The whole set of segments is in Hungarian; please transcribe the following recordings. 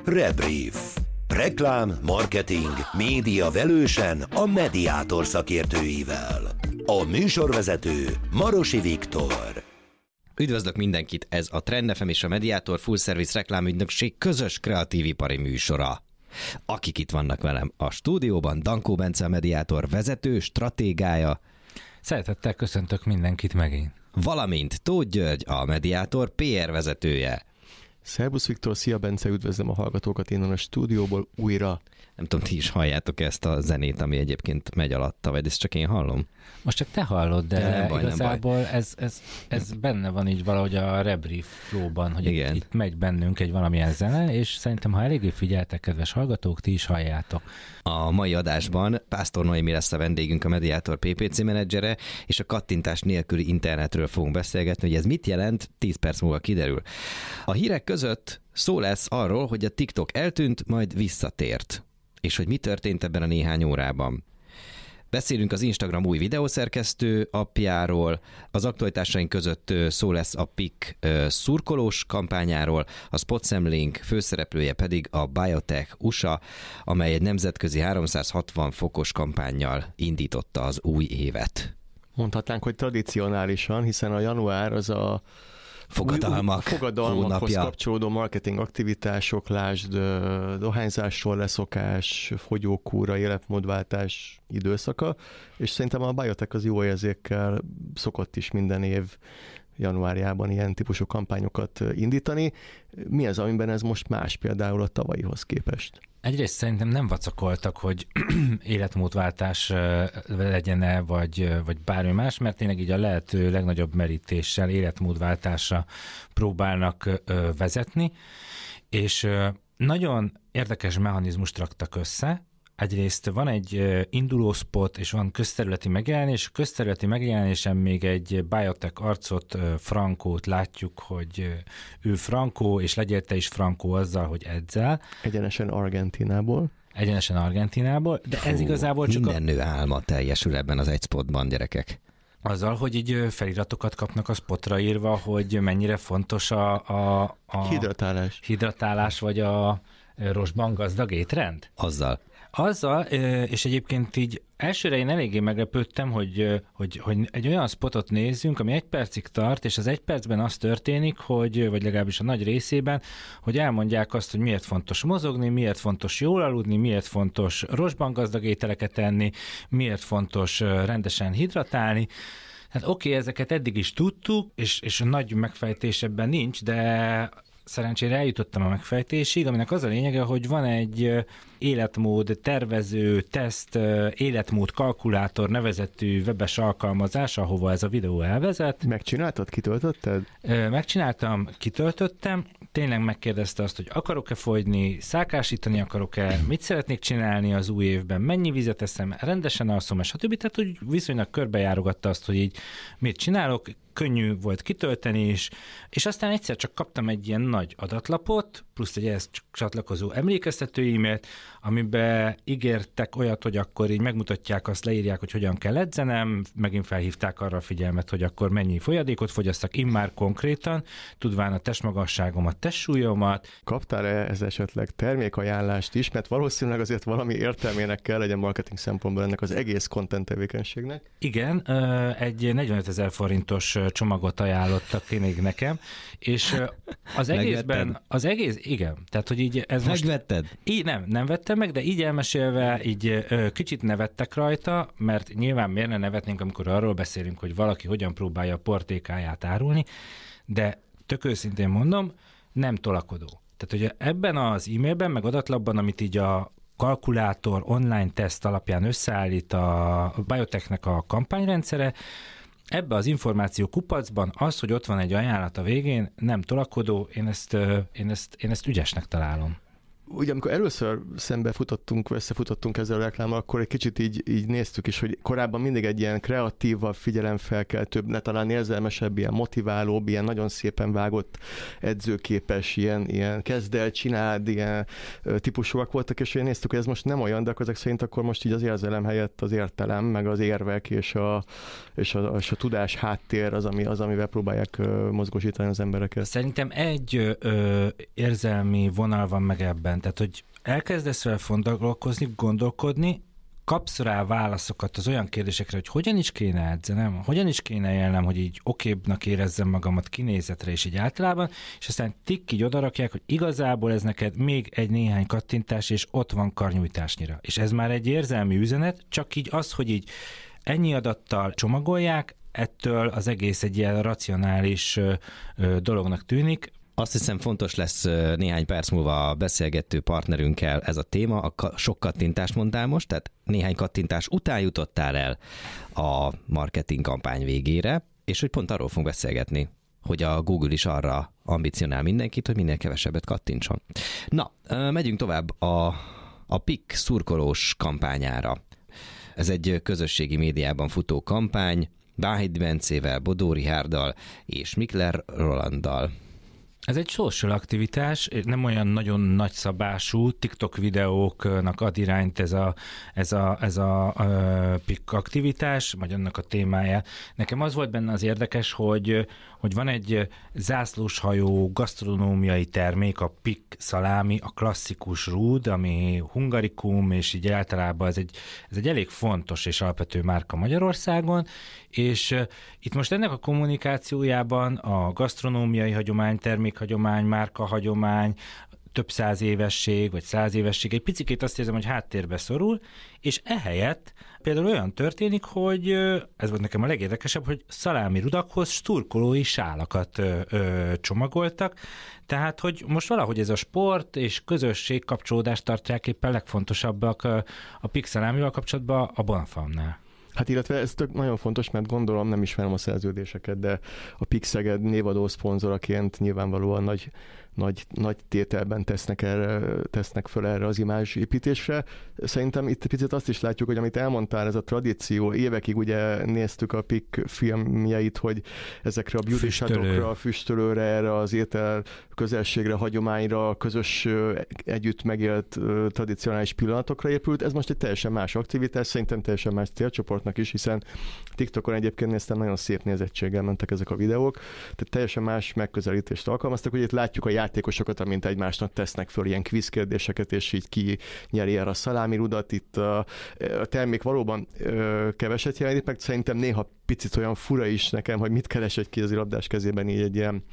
Rebrief. Reklám, marketing, média velősen a Mediator szakértőivel. A műsorvezető Marosi Viktor. Üdvözlök mindenkit, ez a Trend FM és a Mediator Full Service reklámügynökség közös kreatív ipari műsora. Akik itt vannak velem a stúdióban, Dankó Bence a Mediator vezető, stratégája. Szeretettel köszöntök mindenkit megint. Valamint Tóth György a Mediator PR vezetője. Szerbusz Viktor, szia Bence, üdvözlöm a hallgatókat innen a stúdióból újra. Nem tudom, ti is halljátok ezt a zenét, ami egyébként megy alatta, vagy ezt csak én hallom? Most csak te hallod, de nem baj, igazából ez benne van így valahogy a Rebrief flow-ban, hogy itt megy bennünk egy valamilyen zene, és szerintem, ha eléggé figyeltek, kedves hallgatók, ti is halljátok. A mai adásban Pásztor Noémi lesz a vendégünk, a Mediator PPC menedzsere, és a kattintás nélküli internetről fogunk beszélgetni, hogy ez mit jelent, 10 perc múlva kiderül. A hírek között szó lesz arról, hogy a TikTok eltűnt, majd visszatért, és hogy mi történt ebben a néhány órában. Beszélünk az Instagram új videószerkesztő appjáról, az aktualitásaink között szó lesz a PIK szurkolós kampányáról, a Spotsemlink főszereplője pedig a Biotech USA, amely egy nemzetközi 360 fokos kampánnyal indította az új évet. Mondhatnánk, hogy tradicionálisan, hiszen a január az a fogadalmakhoz kapcsolódó marketing aktivitások, lásd dohányzásról leszokás, fogyókúra, életmódváltás időszaka, és szerintem a Biotech az jó érzékkel szokott is minden év januárjában ilyen típusú kampányokat indítani. Mi az, amiben ez most más például a tavalyihoz képest? Egyrészt szerintem nem vacakoltak, hogy életmódváltás legyen-e, vagy bármi más, mert tényleg így a lehető legnagyobb merítéssel életmódváltásra próbálnak vezetni, és nagyon érdekes mechanizmust raktak össze. Egyrészt van egy induló spot, és van közterületi megjelenés. Közterületi megjelenésen még egy Biotech arcot, Frankót látjuk, hogy ő Frankó, és legyél te is Frankó azzal, hogy edzel. Egyenesen Argentínából, de ez igazából csak minden nő álma teljesül ebben az egy spotban, gyerekek. Azzal, hogy így feliratokat kapnak a spotra írva, hogy mennyire fontos a hidratálás, vagy a rostban gazdag étrend? Azzal, és egyébként így elsőre én eléggé meglepődtem, hogy egy olyan spotot nézzünk, ami 1 percig tart, és az 1 percben az történik, vagy legalábbis a nagy részében, hogy elmondják azt, hogy miért fontos mozogni, miért fontos jól aludni, miért fontos rostban gazdag ételeket enni, miért fontos rendesen hidratálni. Hát oké, ezeket eddig is tudtuk, és a nagy megfejtés ebben nincs, de szerencsére eljutottam a megfejtésig, aminek az a lényege, hogy van egy életmód tervező, teszt, életmód kalkulátor nevezetű webes alkalmazás, ahova ez a videó elvezet. Megcsináltad? Kitöltötted? Megcsináltam, kitöltöttem. Tényleg megkérdezte azt, hogy akarok-e fogyni, szákásítani akarok-e, mit szeretnék csinálni az új évben, mennyi vizet eszem, rendesen alszom, stb. Tehát, hogy viszonylag körbejárogatta azt, hogy így mit csinálok, könnyű volt kitölteni is, és aztán egyszer csak kaptam egy ilyen nagy adatlapot, plusz egy ehhez csatlakozó emlékeztető e-mailt, amiben ígértek olyat, hogy akkor így megmutatják, azt leírják, hogy hogyan kell edzenem, megint felhívták arra a figyelmet, hogy akkor mennyi folyadékot fogyasztak immár konkrétan, tudván a testmagasságomat, testsúlyomat. Kaptál-e ez esetleg termékajánlást is, mert valószínűleg azért valami értelmének kell legyen marketing szempontból ennek az egész content tevékenységnek? Igen, egy 45 000 forintos csomagot ajánlottak még nekem, és az egészben, igen, tehát hogy így ez Megvetted? Most, így nem vettem meg, de így elmesélve, így kicsit nevettek rajta, mert nyilván miért ne nevetnénk, amikor arról beszélünk, hogy valaki hogyan próbálja a portékáját árulni, de tök őszintén mondom, nem tolakodó. Tehát, hogy ebben az e-mailben, meg adatlapban, amit így a kalkulátor online teszt alapján összeállít a Biotechnek a kampányrendszere, ebbe az információ kupacban az, hogy ott van egy ajánlat a végén, nem tolakodó, én ezt ügyesnek találom. ugye amikor először összefutottunk ezzel a reklámmal, akkor egy kicsit így néztük is, hogy korábban mindig egy ilyen kreatívabb, figyelemfelkeltőbb, ne talán érzelmesebb, ilyen motiválóbb, ilyen nagyon szépen vágott, edzőképes, ilyen kezd el, csináld, ilyen típusúak voltak, és én néztük, hogy ez most nem olyan, de akkor ezek szerint akkor most így az érzelem helyett az értelem, meg az érvek és a tudás háttér az, amivel próbálják mozgósítani az embereket. Szerintem egy érzelmi vonal van meg ebben, tehát hogy elkezdesz vele gondolkodni, kapsz rá válaszokat az olyan kérdésekre, hogy hogyan is kéne edzenem, hogyan is kéne élnem, hogy így okébbnak érezzem magamat kinézetre és így általában, és aztán így odarakják, hogy igazából ez neked még egy néhány kattintás, és ott van karnyújtásnyira. És ez már egy érzelmi üzenet, csak így az, hogy így ennyi adattal csomagolják, ettől az egész egy ilyen racionális dolognak tűnik. Azt hiszem fontos lesz néhány perc múlva a beszélgető partnerünkkel ez a téma. Sok kattintást mondtál most, tehát néhány kattintás után jutottál el a marketing kampány végére, és hogy pont arról fogunk beszélgetni, hogy a Google is arra ambicionál mindenkit, hogy minél kevesebbet kattintson. Na, megyünk tovább a PIK szurkolós kampányára. Ez egy közösségi médiában futó kampány, Váhidi Bencével, Bodó Richárddal és Mikler Rolanddal. Ez egy social aktivitás, nem olyan nagyon nagyszabású, TikTok videóknak ad irányt ez a PIK aktivitás, vagy annak a témája. Nekem az volt benne az érdekes, hogy van egy zászlóshajó gasztronómiai termék, a PIK szalámi, a klasszikus rúd, ami hungarikum, és így általában ez egy elég fontos és alapvető márka Magyarországon, és itt most ennek a kommunikációjában a gasztronómiai hagyomány, termékhagyomány, márkahagyomány, több 100 évesség, vagy 100 évesség, egy picikét azt érzem, hogy háttérbe szorul, és ehelyett például olyan történik, hogy ez volt nekem a legérdekesebb, hogy szalámi rudakhoz szurkolói sálakat csomagoltak, tehát hogy most valahogy ez a sport és közösség kapcsolódást tartják éppen legfontosabbak a PIK szalámival kapcsolatban a Bonfamnál. Hát illetve ez nagyon fontos, mert gondolom, nem ismerem a szerződéseket, de a PIK Szeged névadó szponzoraként nyilvánvalóan nagy tételben tesznek föl erre az imázsépítésre. Szerintem itt picit azt is látjuk, hogy amit elmondtál, ez a tradíció, évekig ugye néztük a PIK filmjeit, hogy ezekre a beauty shotokra, a füstölőre, erre az étel közelségre, hagyományra, közös együtt megélt tradicionális pillanatokra épült. Ez most egy teljesen más aktivitás, szerintem teljesen más célcsoportnak is, hiszen TikTokon egyébként néztem, nagyon szép nézettséggel mentek ezek a videók, tehát teljesen más megközelítést alkalmaztak, hogy itt látjuk a játékosokat, amint egymásnak tesznek föl ilyen quiz kérdéseket, és így ki nyeri el a szalámirudat. Itt a termék valóban keveset jelenik, meg szerintem néha picit olyan fura is nekem, hogy mit keres egy kézilabdás kezében így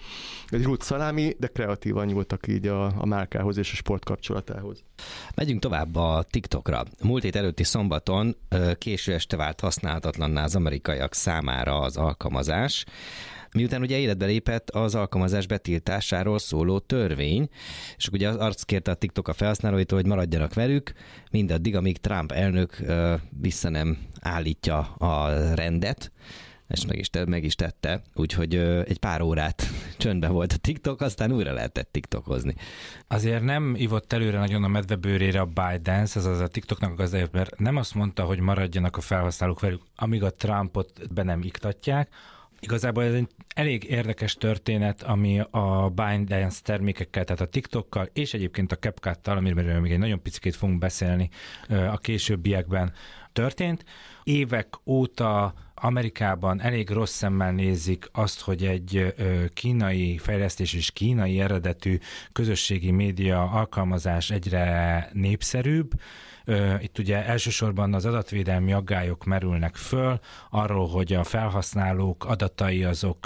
egy rút szalámi, de kreatívan nyúltak így a márkához és a sport kapcsolatához. Megyünk tovább a TikTokra. Múlt hét előtti szombaton késő este vált használhatatlanná az amerikaiak számára az alkalmazás, miután ugye életbe lépett az alkalmazás betiltásáról szóló törvény, és ugye azt kérte a TikTok a felhasználóitól, hogy maradjanak velük, mindaddig, amíg Trump elnök vissza nem állítja a rendet, és meg is tette, úgyhogy egy pár órát csöndben volt a TikTok, aztán újra lehetett TikTokozni. Azért nem ivott előre nagyon a medvebőrére a ByteDance, azaz a TikToknak a gazdája, mert nem azt mondta, hogy maradjanak a felhasználók velük, amíg a Trumpot be nem iktatják. Igazából ez egy elég érdekes történet, ami a ByteDance termékekkel, tehát a TikTokkal és egyébként a CapCut-tal, amiről még egy nagyon picikét fogunk beszélni a későbbiekben történt. Évek óta Amerikában elég rossz szemmel nézik azt, hogy egy kínai fejlesztés és kínai eredetű közösségi média alkalmazás egyre népszerűbb. Itt ugye elsősorban az adatvédelmi aggályok merülnek föl, arról, hogy a felhasználók adatai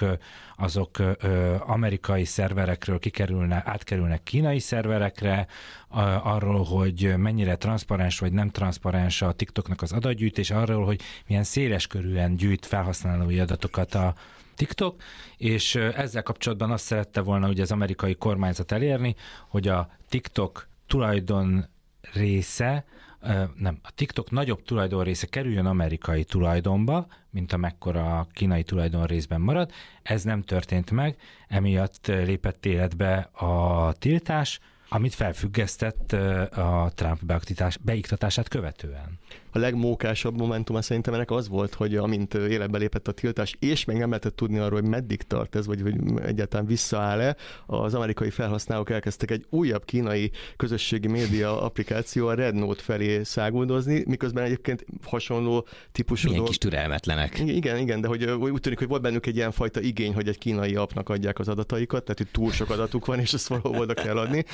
azok amerikai szerverekről átkerülnek kínai szerverekre, arról, hogy mennyire transzparens vagy nem transzparens a TikToknak az adatgyűjtés, arról, hogy milyen széleskörűen gyűjt felhasználói adatokat a TikTok, és ezzel kapcsolatban azt szerette volna ugye az amerikai kormányzat elérni, hogy a TikTok tulajdon része, a TikTok nagyobb tulajdonrésze kerüljön amerikai tulajdonba, mint amekkora a kínai tulajdonrészben marad. Ez nem történt meg, emiatt lépett életbe a tiltás, Amit felfüggesztett a Trump beiktatását követően. A legmókásabb momentuma szerintem ennek az volt, hogy amint életbe lépett a tiltás, és még nem lehetett tudni arról, hogy meddig tart ez, vagy egyáltalán visszaáll-e, az amerikai felhasználók elkezdtek egy újabb kínai közösségi média applikáció, a Red Note felé száguldozni, miközben egyébként hasonló típusú milyen kis türelmetlenek. Igen, de hogy úgy tűnik, hogy volt bennük egy ilyen fajta igény, hogy egy kínai appnak adják az adataikat, tehát hogy túl sok adatuk van, és ezt valahol oda kell adni.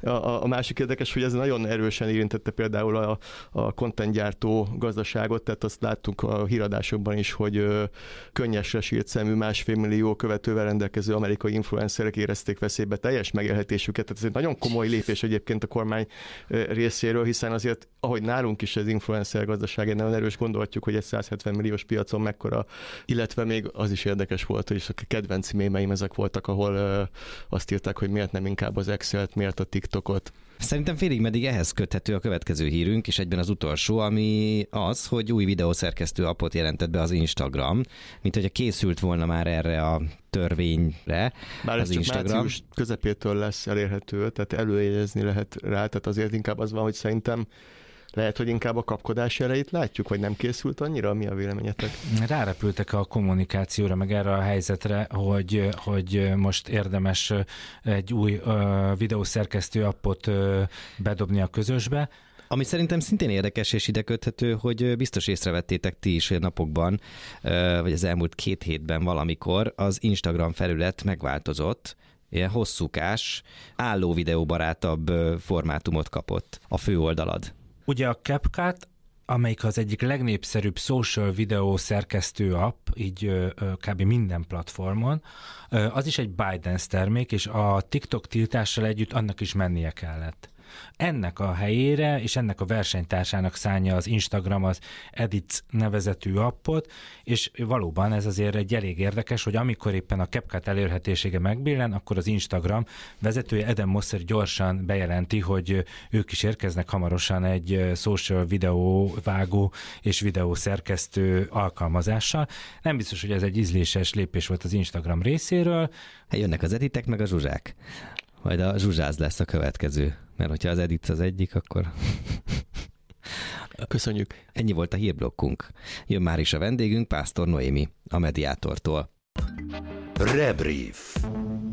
A másik érdekes, hogy ez nagyon erősen érintette például a contentgyártó gazdaságot, tehát azt láttuk a híradásokban is, hogy könnyesre sírt szemű 1,5 millió követővel rendelkező amerikai influencerek érezték veszélybe teljes megélhetésüket. Tehát ez egy nagyon komoly lépés egyébként a kormány részéről, hiszen azért, ahogy nálunk is az influencer gazdaság egy nagyon erős, gondolhatjuk, hogy egy 170 milliós piacon mekkora, illetve még az is érdekes volt, hogy a kedvenc mémeim ezek voltak, ahol azt írták, hogy miért nem inkább az Excel-t, miért a TikTokot. Szerintem félig meddig ehhez köthető a következő hírünk, és egyben az utolsó, ami az, hogy új videószerkesztő appot jelentett be az Instagram, mint hogyha készült volna már erre a törvényre. Bár az ez Instagram. Csak március közepétől lesz elérhető, tehát előjegyezni lehet rá, tehát azért inkább az van, hogy szerintem lehet, hogy inkább a kapkodás jeleit látjuk, vagy nem készült annyira? Mi a véleményetek? Rárepültek a kommunikációra, meg erre a helyzetre, hogy most érdemes egy új videószerkesztő appot bedobni a közösbe. Ami szerintem szintén érdekes és ide köthető, hogy biztos észrevettétek ti is napokban, vagy az elmúlt 2 hétben valamikor az Instagram felület megváltozott, ilyen hosszúkás, álló videóbarátabb formátumot kapott a főoldalad. Ugye a CapCut, amelyik az egyik legnépszerűbb social videó szerkesztő app, így kb. Minden platformon, az is egy ByteDance termék, és a TikTok tiltással együtt annak is mennie kellett. Ennek a helyére és ennek a versenytársának szánja az Instagram az Edits nevezetű appot, és valóban ez azért egy elég érdekes, hogy amikor éppen a CapCut elérhetősége megbillen, akkor az Instagram vezetője Adam Mosseri gyorsan bejelenti, hogy ők is érkeznek hamarosan egy social videóvágó és videószerkesztő alkalmazással. Nem biztos, hogy ez egy ízléses lépés volt az Instagram részéről. Hát jönnek az editek meg a zsuzsák. Majd a zsuzsáz lesz a következő. Mert hogyha az edit az egyik, akkor... Köszönjük. Ennyi volt a hírblokkunk. Jön már is a vendégünk, Pásztor Noémi, a Mediátortól. Rebrief.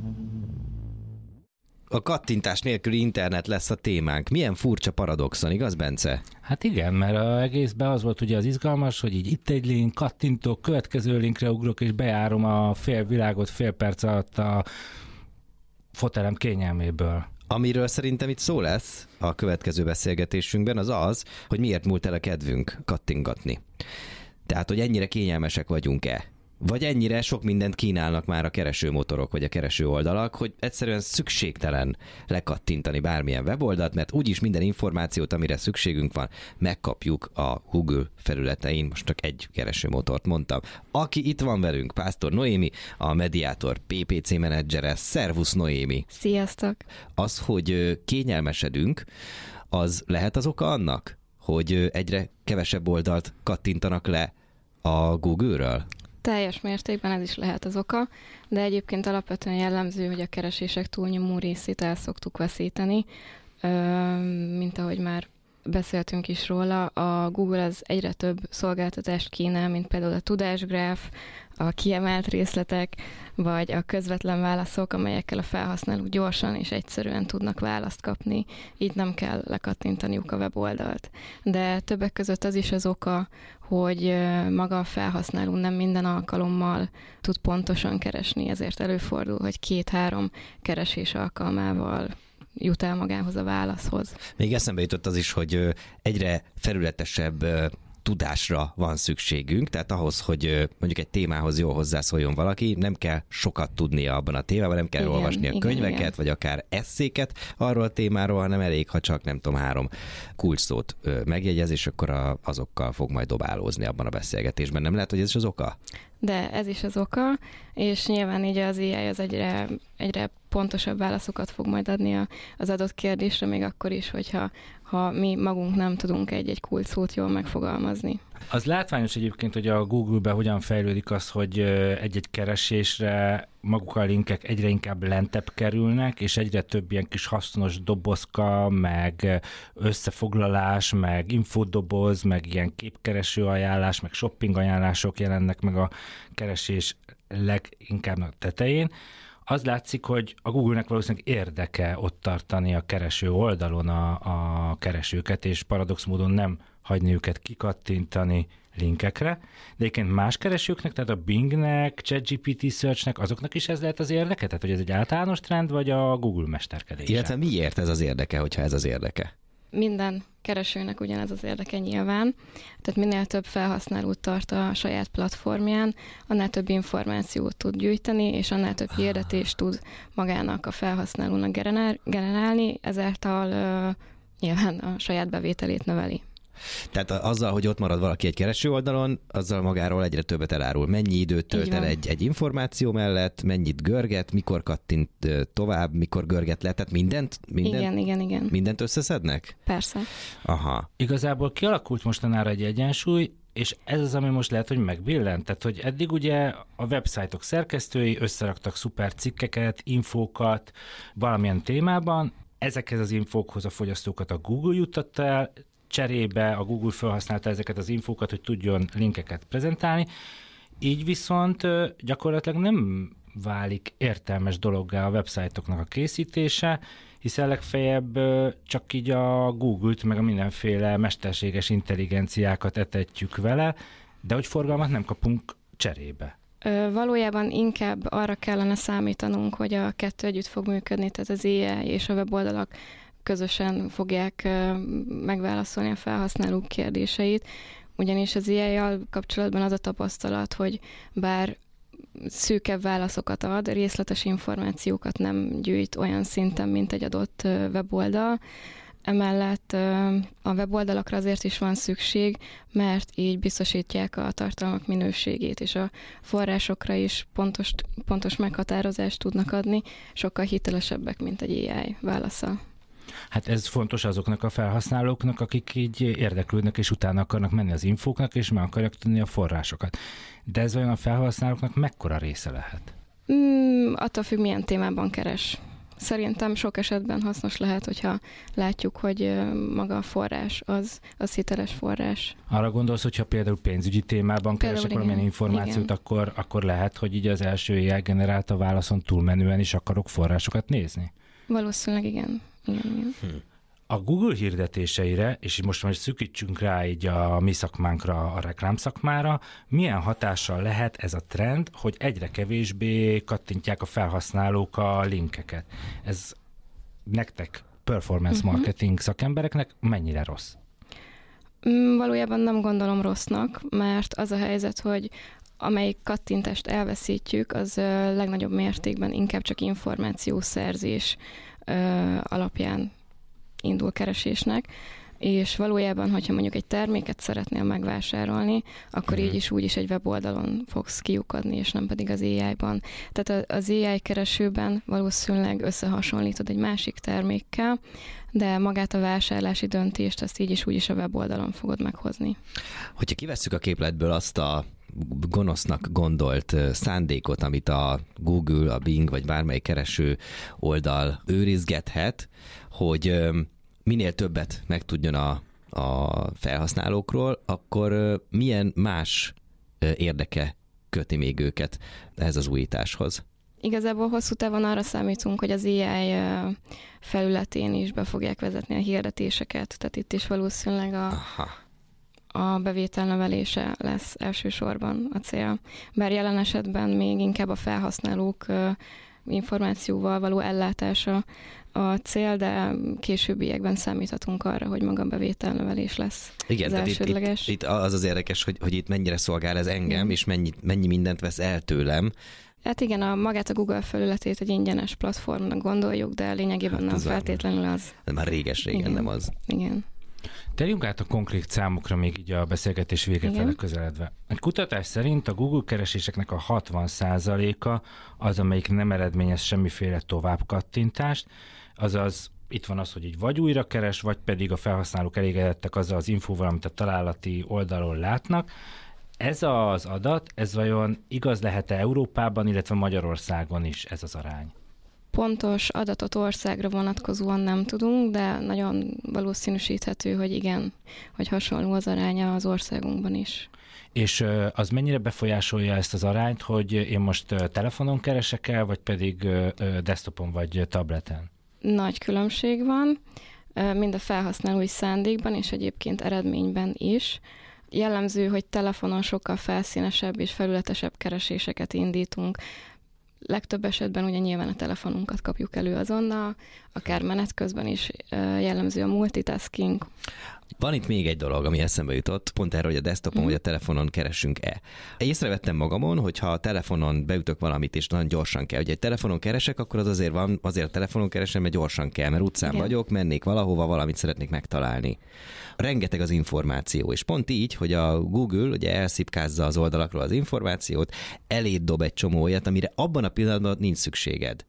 A kattintás nélküli internet lesz a témánk. Milyen furcsa paradoxon, igaz, Bence? Hát igen, mert az egészben az volt ugye az izgalmas, hogy így itt egy link, kattintok, következő linkre ugrok, és bejárom a fél világot fél perc alatt a fotelem kényelméből. Amiről szerintem itt szó lesz a következő beszélgetésünkben, az az, hogy miért múlt el a kedvünk kattingatni. Tehát, hogy ennyire kényelmesek vagyunk-e? Vagy ennyire sok mindent kínálnak már a keresőmotorok, vagy a kereső oldalak, hogy egyszerűen szükségtelen lekattintani bármilyen weboldalt, mert úgyis minden információt, amire szükségünk van, megkapjuk a Google felületein. Most csak egy keresőmotort mondtam. Aki itt van velünk, Pásztor Noémi, a Mediátor PPC menedzsere. Szervusz, Noémi! Sziasztok! Az, hogy kényelmesedünk, az lehet az oka annak, hogy egyre kevesebb oldalt kattintanak le a Google-ről? Teljes mértékben ez is lehet az oka, de egyébként alapvetően jellemző, hogy a keresések túlnyomó részét el szoktuk veszíteni, mint ahogy már beszéltünk is róla, a Google az egyre több szolgáltatást kínál, mint például a tudásgráf, a kiemelt részletek, vagy a közvetlen válaszok, amelyekkel a felhasználók gyorsan és egyszerűen tudnak választ kapni, így nem kell lekattintaniuk a weboldalt. De többek között az is az oka, hogy maga a felhasználó nem minden alkalommal tud pontosan keresni, ezért előfordul, hogy 2-3 keresés alkalmával jut el magához a válaszhoz. Még eszembe jutott az is, hogy egyre felületesebb tudásra van szükségünk, tehát ahhoz, hogy mondjuk egy témához jól hozzászóljon valaki, nem kell sokat tudnia abban a témában, nem kell olvasni a könyveket, vagy akár esszéket arról a témáról, hanem elég, ha csak nem tudom, 3 kulcsszót megjegyez, és akkor azokkal fog majd dobálózni abban a beszélgetésben. Nem lehet, hogy ez is az oka? De ez is az oka, és nyilván így az AI az egyre pontosabb válaszokat fog majd adni az adott kérdésre, még akkor is, hogyha ha mi magunk nem tudunk egy-egy kulcsszót jól megfogalmazni. Az látványos egyébként, hogy a Google-ben hogyan fejlődik az, hogy egy-egy keresésre maguk a linkek egyre inkább lentebb kerülnek, és egyre több ilyen kis hasznos dobozka, meg összefoglalás, meg infodoboz, meg ilyen képkereső ajánlás, meg shopping ajánlások jelennek meg a keresés leginkább a tetején. Az látszik, hogy a Google-nek valószínűleg érdeke ott tartani a kereső oldalon a keresőket, és paradox módon nem hagyni őket kikattintani linkekre, de egyébként más keresőknek, tehát a Bingnek, ChatGPT Searchnek, azoknak is ez lehet az érdeke? Tehát, hogy ez egy általános trend, vagy a Google mesterkedése? Illetve miért ez az érdeke, hogyha ez az érdeke? Minden keresőnek ugyanez az érdeke nyilván, tehát minél több felhasználót tart a saját platformján, annál több információt tud gyűjteni, és annál több hirdetést tud magának a felhasználónak generálni, ezáltal nyilván a saját bevételét növeli. Tehát azzal, hogy ott marad valaki egy kereső oldalon, azzal magáról egyre többet elárul. Mennyi időt tölt el egy információ mellett, mennyit görget, mikor kattint tovább, mikor görget le, tehát mindent? Igen. Mindent összeszednek? Persze. Aha. Igazából kialakult mostanára egy egyensúly, és ez az, ami most lehet, hogy megbillent. Tehát, hogy eddig ugye a websájtok szerkesztői összeraktak szuper cikkeket, infókat valamilyen témában, ezekhez az infókhoz a fogyasztókat a Google juttatta el, cserébe a Google felhasználta ezeket az infókat, hogy tudjon linkeket prezentálni. Így viszont gyakorlatilag nem válik értelmes dologgá a websájtoknak a készítése, hiszen legfeljebb csak így a Google-t, meg a mindenféle mesterséges intelligenciákat etetjük vele, de hogy forgalmat nem kapunk cserébe. Valójában inkább arra kellene számítanunk, hogy a kettő együtt fog működni, tehát az AI és a weboldalak közösen fogják megválaszolni a felhasználók kérdéseit, ugyanis az AI-jal kapcsolatban az a tapasztalat, hogy bár szűkebb válaszokat ad, részletes információkat nem gyűjt olyan szinten, mint egy adott weboldal. Emellett a weboldalakra azért is van szükség, mert így biztosítják a tartalmak minőségét, és a forrásokra is pontos meghatározást tudnak adni, sokkal hitelesebbek, mint egy AI válasza. Hát ez fontos azoknak a felhasználóknak, akik így érdeklődnek, és utána akarnak menni az infóknak, és meg akarják tudni a forrásokat. De ez olyan a felhasználóknak mekkora része lehet? Attól függ, milyen témában keres. Szerintem sok esetben hasznos lehet, hogyha látjuk, hogy maga a forrás az hiteles forrás. Arra gondolsz, hogyha például pénzügyi témában keresek valamilyen információt, akkor lehet, hogy így az első AI generálta válaszon túlmenően is akarok forrásokat nézni? Valószínűleg igen. A Google hirdetéseire, és most már szűkítsünk rá így a mi szakmánkra, a reklámszakmára, milyen hatással lehet ez a trend, hogy egyre kevésbé kattintják a felhasználók a linkeket? Ez nektek, performance marketing szakembereknek mennyire rossz? Valójában nem gondolom rossznak, mert az a helyzet, hogy amelyik kattintást elveszítjük, az legnagyobb mértékben inkább csak információszerzés alapján indul keresésnek, és valójában, hogyha mondjuk egy terméket szeretnél megvásárolni, akkor így is úgy is egy weboldalon fogsz kiukadni, és nem pedig az AI-ban. Tehát az AI keresőben valószínűleg összehasonlítod egy másik termékkel, de magát a vásárlási döntést azt így is úgy is a weboldalon fogod meghozni. Hogyha kivesszük a képletből azt a gonosznak gondolt szándékot, amit a Google, a Bing vagy bármelyik kereső oldal őrizgethet, hogy minél többet megtudjon a felhasználókról, akkor milyen más érdeke köti még őket ehhez az újításhoz? Igazából hosszú távon arra számítunk, hogy az AI felületén is be fogják vezetni a hirdetéseket, tehát itt is valószínűleg a bevétel növelése lesz elsősorban a cél. Bár jelen esetben még inkább a felhasználók információval való ellátása a cél, de későbbiekben számíthatunk arra, hogy maga bevétel növelés lesz. Igen, az elsődleges. Itt az az érdekes, hogy itt mennyire szolgál ez engem, és mennyi mindent vesz el tőlem. Hát igen, magát a Google felületét egy ingyenes platformnak gondoljuk, de lényegében nem feltétlenül az. De már réges-régen nem az. Igen. Térjünk át a konkrét számokra még így a beszélgetés vége fele közeledve. Egy kutatás szerint a Google kereséseknek a 60%-a az, amelyik nem eredményez semmiféle továbbkattintást, azaz itt van az, hogy így vagy újra keres, vagy pedig a felhasználók elégedettek azzal az infóval, amit a találati oldalon látnak. Ez az adat, ez vajon igaz lehet-e Európában, illetve Magyarországon is ez az arány? Pontos adatot országra vonatkozóan nem tudunk, de nagyon valószínűsíthető, hogy igen, hogy hasonló az aránya az országunkban is. És az mennyire befolyásolja ezt az arányt, hogy én most telefonon keresek el, vagy pedig desktopon vagy tableten? Nagy különbség van, mind a felhasználói szándékban, és egyébként eredményben is. Jellemző, hogy telefonon sokkal felszínesebb és felületesebb kereséseket indítunk. Legtöbb esetben ugye nyilván a telefonunkat kapjuk elő azonnal, akár menet közben is jellemző a multitasking. Van itt még egy dolog, ami eszembe jutott, pont erről, hogy a desktopon vagy a telefonon keresünk-e. Észrevettem magamon, hogy ha a telefonon beütök valamit, és nagyon gyorsan kell, hogy egy telefonon keresek, akkor az azért van, azért a telefonon keresem, mert gyorsan kell, mert utcán vagyok, mennék valahova, valamit szeretnék megtalálni. Rengeteg az információ, és pont így, hogy a Google ugye elszipkázza az oldalakról az információt, eléd dob egy csomó olyat, amire abban a pillanatban nincs szükséged.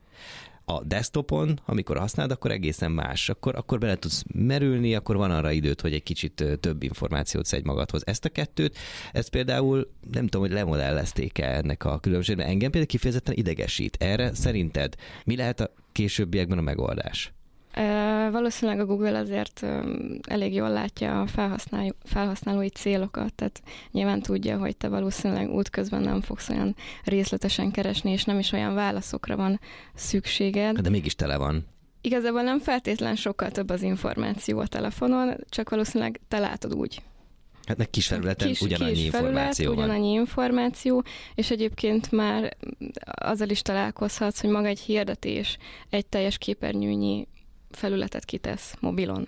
A desktopon, amikor használod, akkor egészen más. Akkor bele tudsz merülni, akkor van arra időt, hogy egy kicsit több információt szedj magadhoz. Ezt a kettőt, ezt például nem tudom, hogy lemodellezték-e ennek a különbségnek. Engem például kifejezetten idegesít. Erre szerinted mi lehet a későbbiekben a megoldás? Valószínűleg a Google azért elég jól látja a felhasználói célokat, tehát nyilván tudja, hogy te valószínűleg útközben nem fogsz olyan részletesen keresni, és nem is olyan válaszokra van szükséged. De mégis tele van. Igazából nem feltétlen sokkal több az információ a telefonon, csak valószínűleg te látod úgy. Hát meg kis felületen ugyanannyi információ van. Ugyanannyi információ, és egyébként már azzal is találkozhatsz, hogy maga egy hirdetés egy teljes képernyőnyi felületet kitesz mobilon.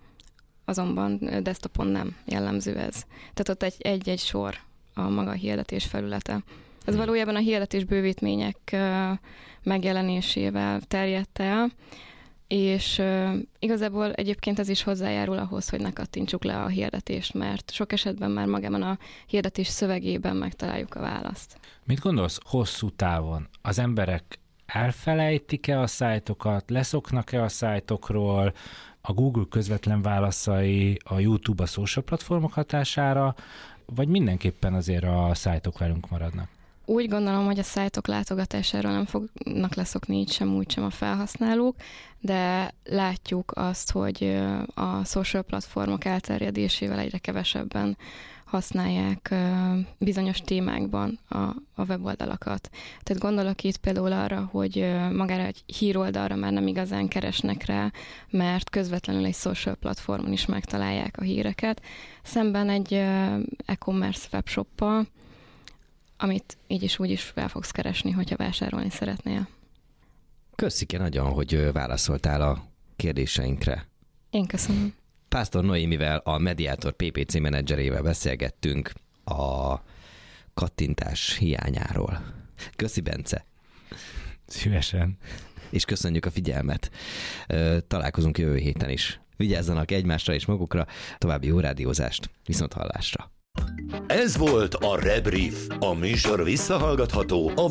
Azonban desktopon nem jellemző ez. Tehát ott egy sor a maga hirdetés felülete. Ez valójában a hirdetés bővítmények megjelenésével terjedt el, és igazából egyébként ez is hozzájárul ahhoz, hogy ne kattintsuk le a hirdetést, mert sok esetben már magában a hirdetés szövegében megtaláljuk a választ. Mit gondolsz hosszú távon? Az emberek elfelejtik-e a szájtokat, leszoknak-e a szájtokról, a Google közvetlen válaszai, a YouTube, a social platformok hatására, vagy mindenképpen azért a szájtok velünk maradnak? Úgy gondolom, hogy a szájtok látogatásáról nem fognak leszokni így sem, úgy sem a felhasználók, de látjuk azt, hogy a social platformok elterjedésével egyre kevesebben használják bizonyos témákban a weboldalakat. Tehát gondolok itt például arra, hogy magára egy híroldalra már nem igazán keresnek rá, mert közvetlenül egy social platformon is megtalálják a híreket, szemben egy e-commerce webshoppal, amit így is úgy is fel fogsz keresni, hogyha vásárolni szeretnél. Köszönjük nagyon, hogy válaszoltál a kérdéseinkre. Én köszönöm. Pásztor Noémivel, a Mediator PPC menedzserével beszélgettünk a kattintás hiányáról. Köszi, Bence! Szívesen! És köszönjük a figyelmet. Találkozunk jövő héten is. Vigyázzanak egymásra és magukra, további jó rádiózást, viszonthallásra! Ez volt a Rebrief. A műsor visszahallgatható a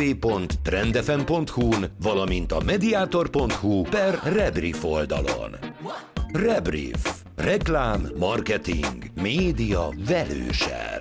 www.trendfm.hu-n, valamint a mediator.hu/Rebrief oldalon. Rebrief. Reklám, marketing, média velősen.